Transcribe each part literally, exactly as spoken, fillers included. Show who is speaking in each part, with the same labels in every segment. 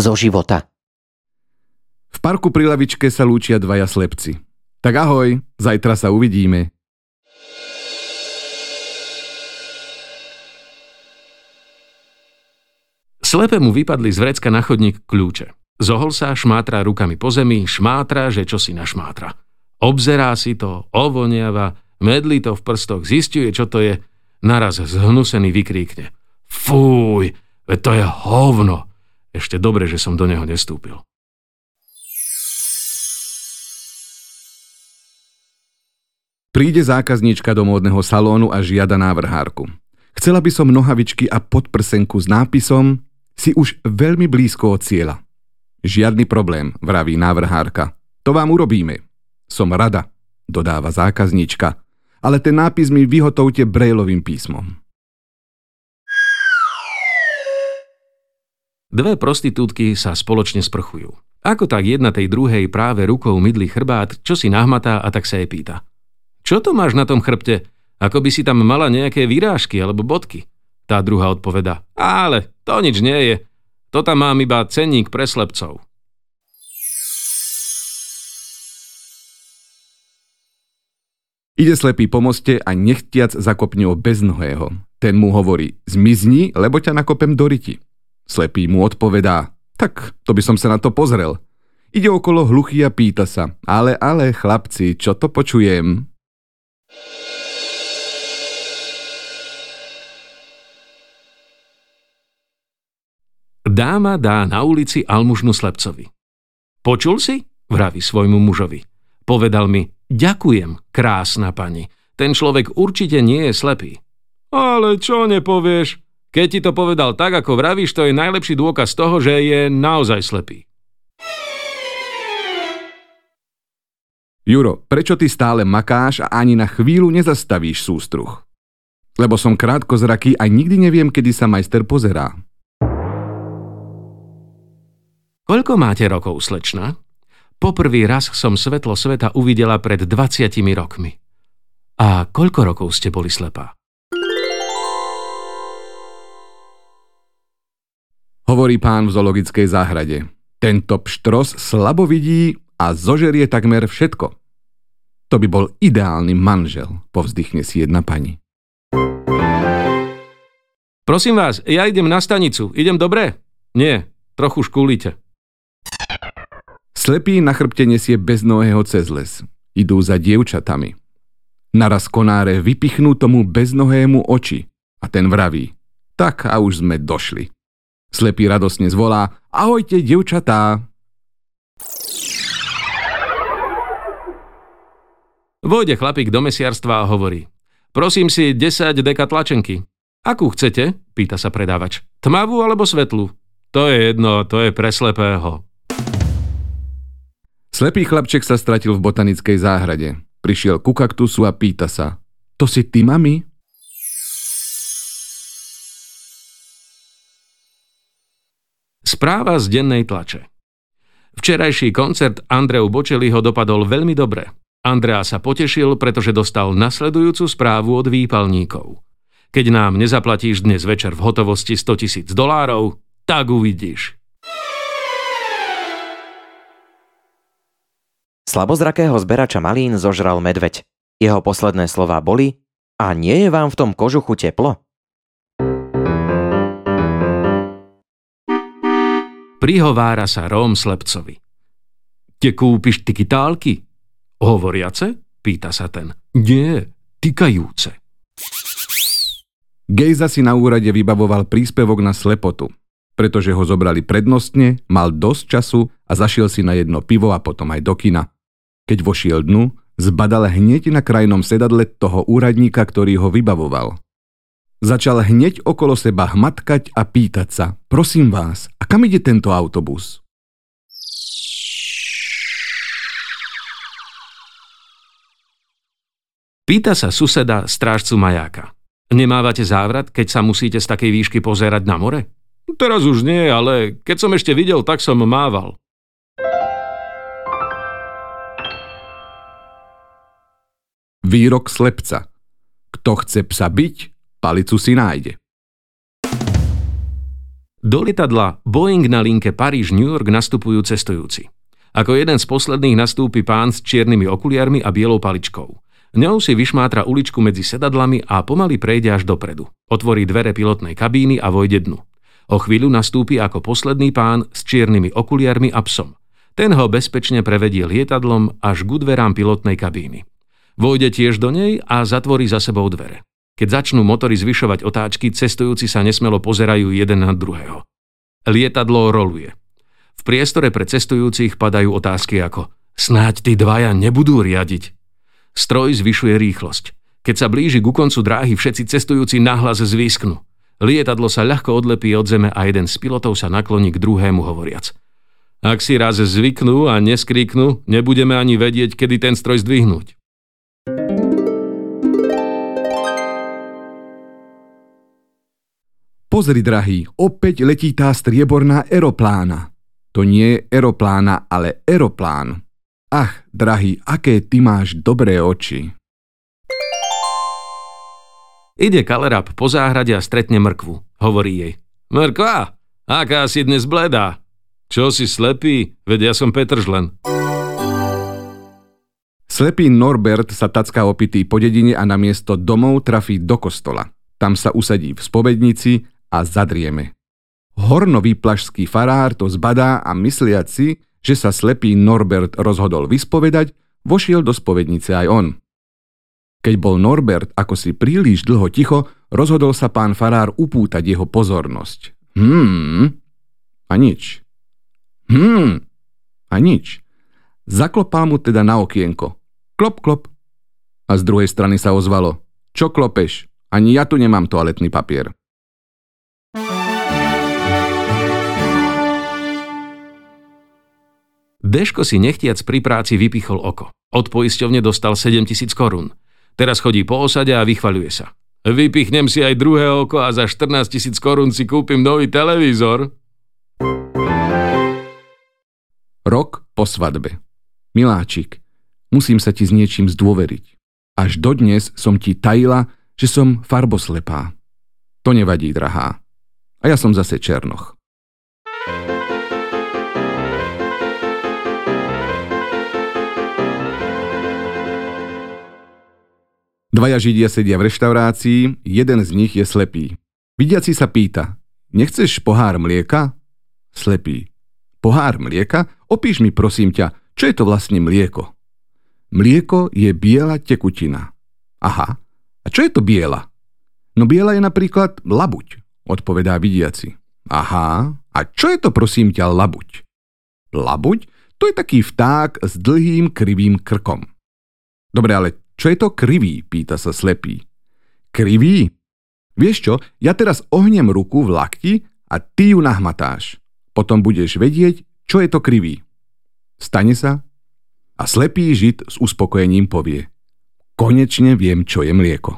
Speaker 1: zo života.
Speaker 2: V parku pri lavičke sa lúčia dvaja slepci. Tak ahoj, zajtra sa uvidíme.
Speaker 3: Slepému vypadli z vrecka na chodník kľúče. Zohol sa, šmátra rukami po zemi, šmátra, že čo si našmátra. Obzerá si to, ovoniava, medlí to v prstoch, zisťuje, čo to je, naraz zhnusený vykríkne. Fúj, veď to je hovno. Ešte dobre, že som do neho nestúpil.
Speaker 2: Príde zákazníčka do módneho salónu a žiada návrhárku. Chcela by som nohavičky a podprsenku s nápisom Si už veľmi blízko od cieľa. Žiadny problém, vraví návrhárka. To vám urobíme. Som rada, dodáva zákazníčka. Ale ten nápis mi vyhotovte brailovým písmom.
Speaker 3: Dve prostitútky sa spoločne sprchujú. Ako tak jedna tej druhej práve rukou mydlí chrbát, čo si nahmatá a tak sa jej pýta. Čo to máš na tom chrbte? Ako by si tam mala nejaké vyrážky alebo bodky? Tá druhá odpovedá. Ale to nič nie je. To tam mám iba cenník pre slepcov.
Speaker 2: Ide slepý po moste a nechtiac zakopne o beznohého. Ten mu hovorí, zmizni, lebo ťa nakopem do riti. Slepý mu odpovedá, tak to by som sa na to pozrel. Ide okolo hluchý a pýta sa, ale, ale, chlapci, čo to počujem?
Speaker 3: Dáma dá na ulici almužnu slepcovi. Počul si? Vraví svojmu mužovi. Povedal mi, ďakujem, krásna pani. Ten človek určite nie je slepý. Ale čo nepovieš? Keď ti to povedal tak, ako vravíš, to je najlepší dôkaz toho, že je naozaj slepý.
Speaker 2: Juro, prečo ty stále makáš a ani na chvíľu nezastavíš sústruh? Lebo som krátkozraký a nikdy neviem, kedy sa majster pozerá.
Speaker 3: Koľko máte rokov, slečna? Poprvý raz som svetlo sveta uvidela pred dvadsiatimi rokmi. A koľko rokov ste boli slepá?
Speaker 2: Hovorí pán v zoologickej záhrade. Tento pštros slabo vidí a zožerie takmer všetko. To by bol ideálny manžel, povzdychne si jedna pani.
Speaker 3: Prosím vás, ja idem na stanicu. Idem dobre? Nie, trochu škúlite.
Speaker 2: Slepý na chrbte nesie beznohého cez les. Idú za dievčatami. Naraz konáre vypichnú tomu beznohému oči a ten vraví, tak a už sme došli. Slepý radosne zvolá, ahojte, dievčatá.
Speaker 3: Vojde chlapík do mesiarstva a hovorí, prosím si desať deka tlačenky. Akú chcete? Pýta sa predávač. Tmavú alebo svetlú? To je jedno, to je pre slepého.
Speaker 2: Slepý chlapček sa stratil v botanickej záhrade. Prišiel ku kaktusu a pýta sa, to si ty, mami?
Speaker 3: Správa z dennej tlače. Včerajší koncert Andreu Bocelliho dopadol veľmi dobre. Andrea sa potešil, pretože dostal nasledujúcu správu od výpalníkov. Keď nám nezaplatíš dnes večer v hotovosti stotisíc dolárov, tak uvidíš.
Speaker 1: Slabozrakého zberača malín zožral medveď. Jeho posledné slová boli: a nie je vám v tom kožuchu teplo?
Speaker 3: Prihovára sa Róm slepcovi. Te kúpiš tikitálky? Hovoriace? Pýta sa ten. Nie, tykajúce.
Speaker 2: Gejza si na úrade vybavoval príspevok na slepotu. Pretože ho zobrali prednostne, mal dosť času a zašiel si na jedno pivo a potom aj do kina. Keď vošiel dnu, zbadal hneď na krajnom sedadle toho úradníka, ktorý ho vybavoval. Začal hneď okolo seba hmatkať a pýtať sa, prosím vás, a kam ide tento autobus?
Speaker 3: Pýta sa suseda strážcu majáka. Nemávate závrat, keď sa musíte z takej výšky pozerať na more? Teraz už nie, ale keď som ešte videl, tak som mával.
Speaker 2: Výrok slepca. Kto chce psa byť, palicu si nájde.
Speaker 3: Do lietadla Boeing na linke Paríž-New York nastupujú cestujúci. Ako jeden z posledných nastúpi pán s čiernymi okuliarmi a bielou paličkou. Ňou si vyšmátra uličku medzi sedadlami a pomaly prejde až dopredu. Otvorí dvere pilotnej kabíny a vojde dnu. O chvíľu nastúpi ako posledný pán s čiernymi okuliarmi a psom. Ten ho bezpečne prevedie lietadlom až k dverám pilotnej kabíny. Vojde tiež do nej a zatvorí za sebou dvere. Keď začnú motory zvyšovať otáčky, cestujúci sa nesmelo pozerajú jeden na druhého. Lietadlo roluje. V priestore pre cestujúcich padajú otázky ako snáď tí dvaja nebudú riadiť. Stroj zvyšuje rýchlosť. Keď sa blíži ku koncu dráhy, všetci cestujúci nahlas zvýsknú. Lietadlo sa ľahko odlepí od zeme a jeden z pilotov sa nakloní k druhému hovoriac: ak si raz zvyknú a neskríknú, nebudeme ani vedieť, kedy ten stroj zdvihnúť.
Speaker 2: Pozri, drahý, opäť letí tá strieborná aeroplána. To nie je aeroplána, ale aeroplán. Ach, drahý, aké ty máš dobré oči.
Speaker 3: Ide kalerab po záhrade a stretne mrkvu. Hovorí jej: Mrkva, aká si dnes bledá? Čo si slepý? Veď ja som Petržlen.
Speaker 2: Slepý Norbert sa tacká opitý po dedine a namiesto domov trafí do kostola. Tam sa usadí v spovednici a zadrieme. Hornovýplašský farár to zbadá a mysliac si, že sa slepý Norbert rozhodol vyspovedať, vošiel do spovednice aj on. Keď bol Norbert ako si príliš dlho ticho, rozhodol sa pán farár upútať jeho pozornosť. Hmm, a nič. Hmm, a nič. Zaklopal mu teda na okienko. Klop, klop. A z druhej strany sa ozvalo: čo klopeš? Ani ja tu nemám toaletný papier.
Speaker 3: Deško si nechtiac pri práci vypichol oko. Od poisťovne dostal sedemtisíc korún. Teraz chodí po osade a vychvaľuje sa. Vypichnem si aj druhé oko a za štrnásť tisíc korún si kúpim nový televízor.
Speaker 2: Rok po svadbe. Miláčik, musím sa ti s niečím zdôveriť. Až dodnes som ti tajila, že som farboslepá. To nevadí, drahá. A ja som zase černoch. Dvaja Židia sedia v reštaurácii, jeden z nich je slepý. Vidiaci sa pýta: nechceš pohár mlieka? Slepý: pohár mlieka? Opíš mi prosím ťa, čo je to vlastne mlieko? Mlieko je biela tekutina. Aha, a čo je to biela? No biela je napríklad labuť, odpovedá vidiaci. Aha, a čo je to prosím ťa labuť? Labuť? To je taký vták s dlhým krivým krkom. Dobre, ale čo je to krivý? Pýta sa slepý. Krivý? Vieš čo, ja teraz ohnem ruku v lakti a ty ju nahmatáš. Potom budeš vedieť, čo je to krivý. Stane sa a slepý žid s uspokojením povie: konečne viem, čo je mlieko.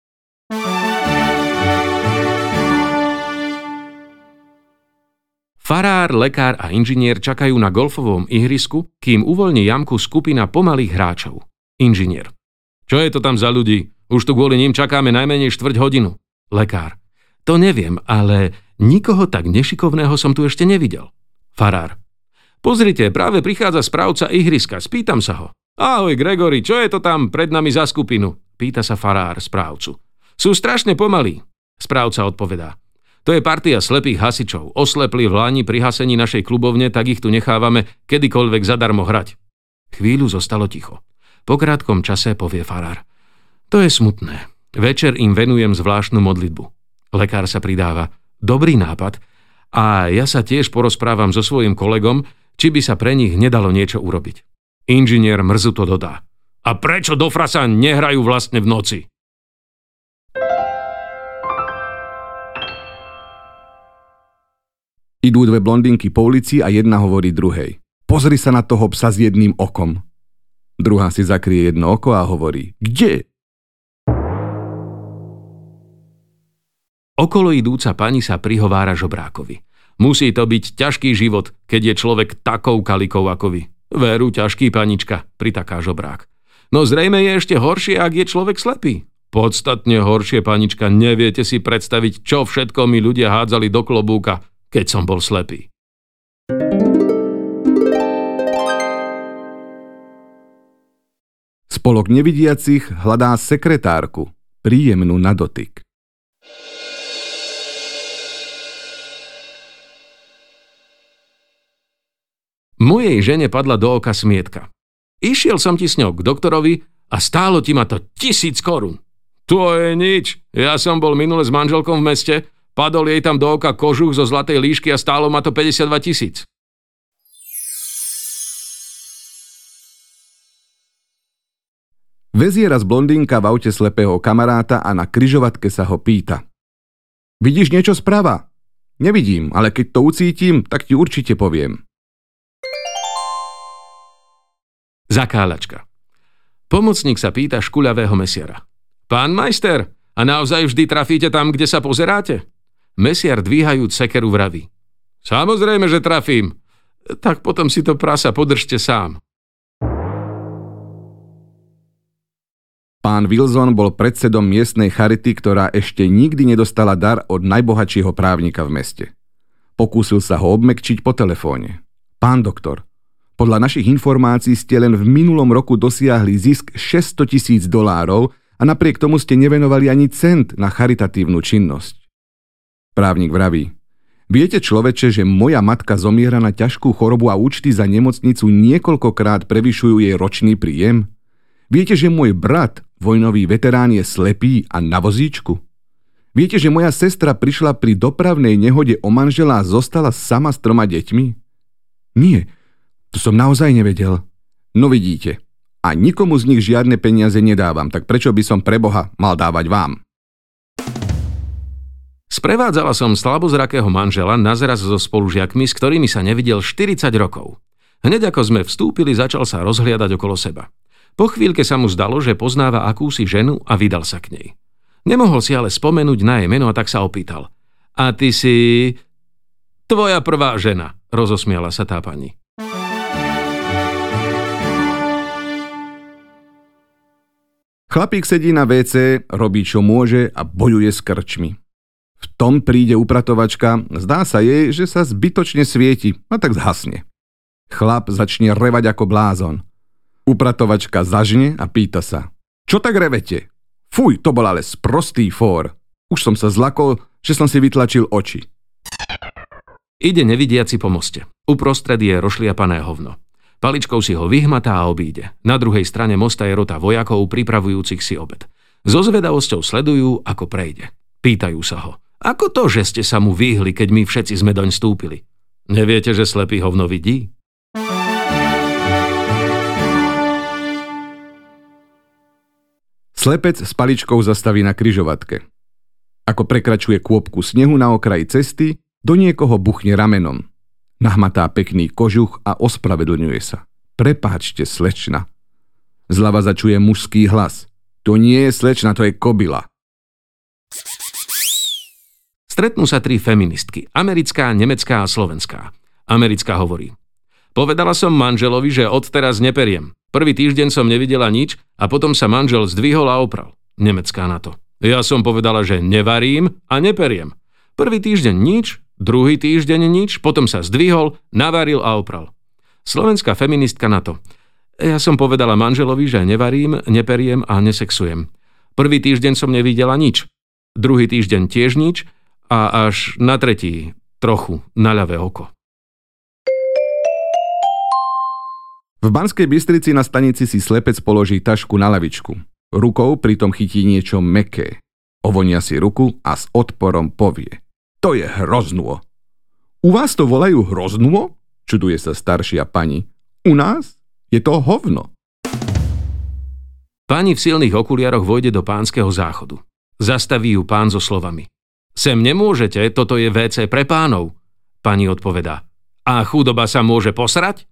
Speaker 3: Farár, lekár a inžinier čakajú na golfovom ihrisku, kým uvoľní jamku skupina pomalých hráčov. Inžinier: čo je to tam za ľudí? Už tu kvôli ním čakáme najmenej štvrť hodinu. Lekár: to neviem, ale nikoho tak nešikovného som tu ešte nevidel. Farár: pozrite, práve prichádza správca ihriska, spýtam sa ho. Ahoj Gregory, čo je to tam pred nami za skupinu? Pýta sa farár správcu. Sú strašne pomalí. Správca odpovedá: to je partia slepých hasičov. Oslepli v lani pri hasení našej klubovne, tak ich tu nechávame kedykoľvek zadarmo hrať. Chvíľu zostalo ticho. Po krátkom čase povie farár: to je smutné. Večer im venujem zvláštnu modlitbu. Lekár sa pridáva: dobrý nápad. A ja sa tiež porozprávam so svojím kolegom, či by sa pre nich nedalo niečo urobiť. Inžinier mrzuto dodá: a prečo do frasa nehrajú vlastne v noci?
Speaker 2: Idú dve blondinky po ulici a jedna hovorí druhej: pozri sa na toho psa s jedným okom. Druhá si zakrie jedno oko a hovorí: kde?
Speaker 3: Okolo idúca pani sa prihovára žobrákovi: musí to byť ťažký život, keď je človek takou kalikou ako vy. Veru, ťažký, panička, pritaká žobrák. No zrejme je ešte horšie, ak je človek slepý. Podstatne horšie, panička, neviete si predstaviť, čo všetko mi ľudia hádzali do klobúka. keď som bol slepý.
Speaker 2: Spolok nevidiacich hľadá sekretárku, príjemnú na dotyk.
Speaker 3: Mojej žene padla do oka smietka. Išiel som ti s ňou k doktorovi a stálo ti ma to tisíc korún. To je nič. Ja som bol minule s manželkou v meste, padol jej tam do oka kožuch zo zlatej líšky a stálo ma to päťdesiatdva tisíc.
Speaker 2: Vezie raz blondínka v aute slepého kamaráta a na križovatke sa ho pýta. Vidíš niečo sprava? Nevidím, ale keď to ucítim, tak ti určite poviem.
Speaker 3: Zakáľačka. Pomocník sa pýta škuľavého mesiara. Pán majster, a naozaj vždy trafíte tam, kde sa pozeráte? Mesiar dvíhajúc sekeru vraví. Samozrejme, že trafím. Tak potom si to prasa podržte sám.
Speaker 2: Pán Wilson bol predsedom miestnej charity, ktorá ešte nikdy nedostala dar od najbohatšieho právnika v meste. Pokúsil sa ho obmäkčiť po telefóne. Pán doktor, podľa našich informácií ste len v minulom roku dosiahli zisk šesťsto tisíc dolárov a napriek tomu ste nevenovali ani cent na charitatívnu činnosť. Právnik vraví, viete človeče, že moja matka zomiera na ťažkú chorobu a účty za nemocnicu niekoľkokrát prevyšujú jej ročný príjem? Viete, že môj brat, vojnový veterán, je slepý a na vozíčku? Viete, že moja sestra prišla pri dopravnej nehode o manžela a zostala sama s troma deťmi? Nie, to som naozaj nevedel. No vidíte, a nikomu z nich žiadne peniaze nedávam, tak prečo by som pre Boha mal dávať vám?
Speaker 3: Sprevádzala som slabozrakého manžela na zraz so spolužiakmi, s ktorými sa nevidel štyridsať rokov. Hneď ako sme vstúpili, začal sa rozhliadať okolo seba. Po chvíľke sa mu zdalo, že poznáva akúsi ženu a vydal sa k nej. Nemohol si ale spomenúť na jej meno a tak sa opýtal. A ty si... Tvoja prvá žena, rozosmiala sa tá pani.
Speaker 2: Chlapík sedí na vé cé, robí čo môže a bojuje s krčmi. V tom príde upratovačka, zdá sa jej, že sa zbytočne svieti a tak zhasne. Chlap začne revať ako blázon. Upratovačka zažne a pýta sa. Čo tak revete? Fuj, to bol ale sprostý fór. Už som sa zlakol, že som si vytlačil oči.
Speaker 3: Ide nevidiaci po moste. Uprostred je rošliapané hovno. Paličkou si ho vyhmatá a obíde. Na druhej strane mosta je rota vojakov pripravujúcich si obed. So zvedavosťou sledujú, ako prejde. Pýtajú sa ho. Ako to, že ste sa mu vyhli, keď my všetci sme doň stúpili? Neviete, že slepý hovno vidí?
Speaker 2: Slepec s paličkou zastaví na križovatke. Ako prekračuje kôpku snehu na okraji cesty, do niekoho buchne ramenom. Nahmatá pekný kožuch a ospravedlňuje sa. Prepáčte, slečna. Zľava začuje mužský hlas. To nie je slečna, to je kobila.
Speaker 3: Stretnú sa tri feministky. Americká, nemecká a slovenská. Americká hovorí. Povedala som manželovi, že odteraz neperiem. Prvý týždeň som nevidela nič a potom sa manžel zdvihol a opral. Nemecká na to. Ja som povedala, že nevarím a neperiem. Prvý týždeň nič, druhý týždeň nič, potom sa zdvihol, navaril a opral. Slovenská feministka na to. Ja som povedala manželovi, že nevarím, neperiem a nesexujem. Prvý týždeň som nevidela nič, druhý týždeň tiež nič a až na tretí trochu na ľavé oko.
Speaker 2: V Banskej Bystrici na stanici si slepec položí tašku na lavičku. Rukou pritom chytí niečo mäkké. Ovonia si ruku a s odporom povie. To je hroznô. U vás to volajú hroznô? Čuduje sa staršia pani. U nás je to hovno.
Speaker 3: Pani v silných okuliaroch vojde do pánskeho záchodu. Zastaví ju pán so slovami. Sem nemôžete, toto je vé cé pre pánov. Pani odpovedá. A chudoba sa môže posrať?